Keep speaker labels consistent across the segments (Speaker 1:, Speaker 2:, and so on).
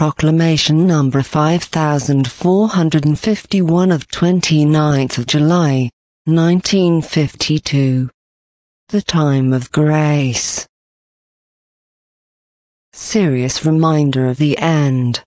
Speaker 1: Proclamation number 5451 of 29th of July, 1952. The time of grace. Serious reminder of the end.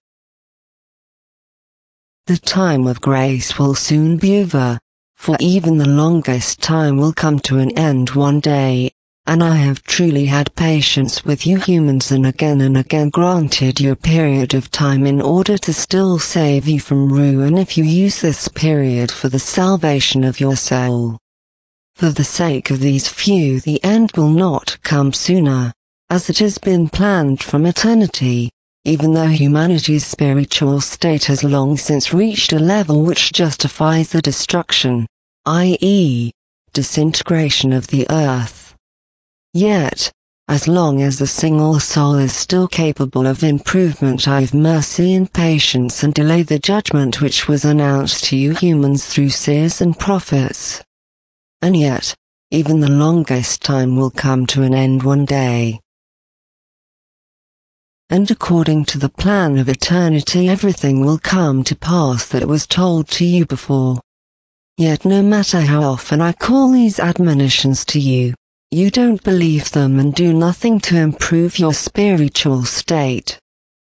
Speaker 1: The time of grace will soon be over, for even the longest time will come to an end one day, and I have truly had patience with you humans and again granted you a period of time in order to still save you from ruin if you use this period for the salvation of your soul. For the sake of these few, the end will not come sooner, as it has been planned from eternity, even though humanity's spiritual state has long since reached a level which justifies the destruction, i.e., disintegration of the earth. Yet, as long as the single soul is still capable of improvement, I have mercy and patience and delay the judgment which was announced to you humans through seers and prophets. And yet, even the longest time will come to an end one day. And according to the plan of eternity, everything will come to pass that was told to you before. Yet no matter how often I call these admonitions to you, you don't believe them and do nothing to improve your spiritual state.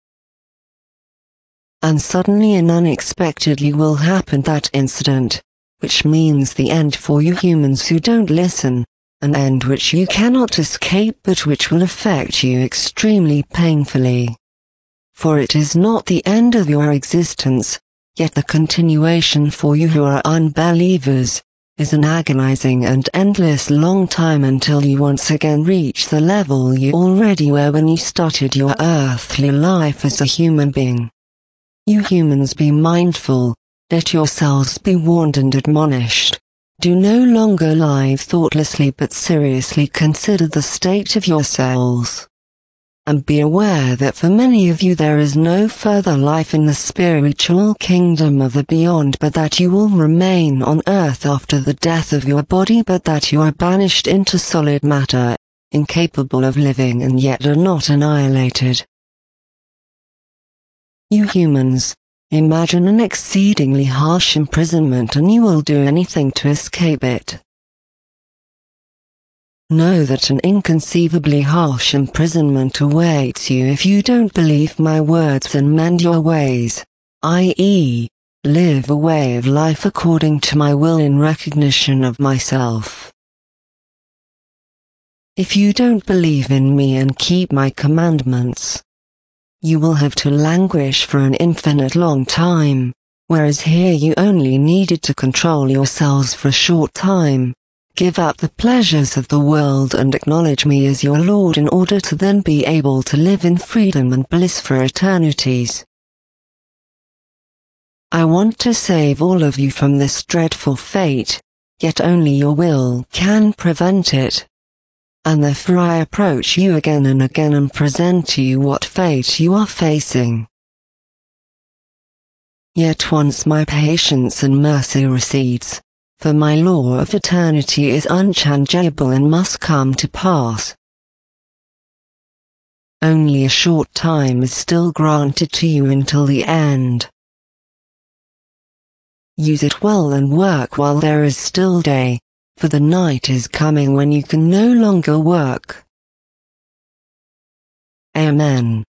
Speaker 1: And suddenly and unexpectedly will happen that incident, which means the end for you humans who don't listen, an end which you cannot escape but which will affect you extremely painfully. For it is not the end of your existence, yet the continuation for you who are unbelievers is an agonizing and endless long time until you once again reach the level you already were when you started your earthly life as a human being. You humans, be mindful, let yourselves be warned and admonished. Do no longer live thoughtlessly but seriously consider the state of your souls. And be aware that for many of you there is no further life in the spiritual kingdom of the beyond, but that you will remain on earth after the death of your body, but that you are banished into solid matter, incapable of living and yet are not annihilated. You humans, imagine an exceedingly harsh imprisonment and you will do anything to escape it. Know that an inconceivably harsh imprisonment awaits you if you don't believe my words and mend your ways, i.e., live a way of life according to my will in recognition of myself. If you don't believe in me and keep my commandments, you will have to languish for an infinite long time, whereas here you only needed to control yourselves for a short time. Give up the pleasures of the world and acknowledge me as your Lord in order to then be able to live in freedom and bliss for eternities. I want to save all of you from this dreadful fate, yet only your will can prevent it. And therefore I approach you again and again and present to you what fate you are facing. Yet once my patience and mercy recedes, for my law of eternity is unchangeable and must come to pass. Only a short time is still granted to you until the end. Use it well and work while there is still day, for the night is coming when you can no longer work. Amen.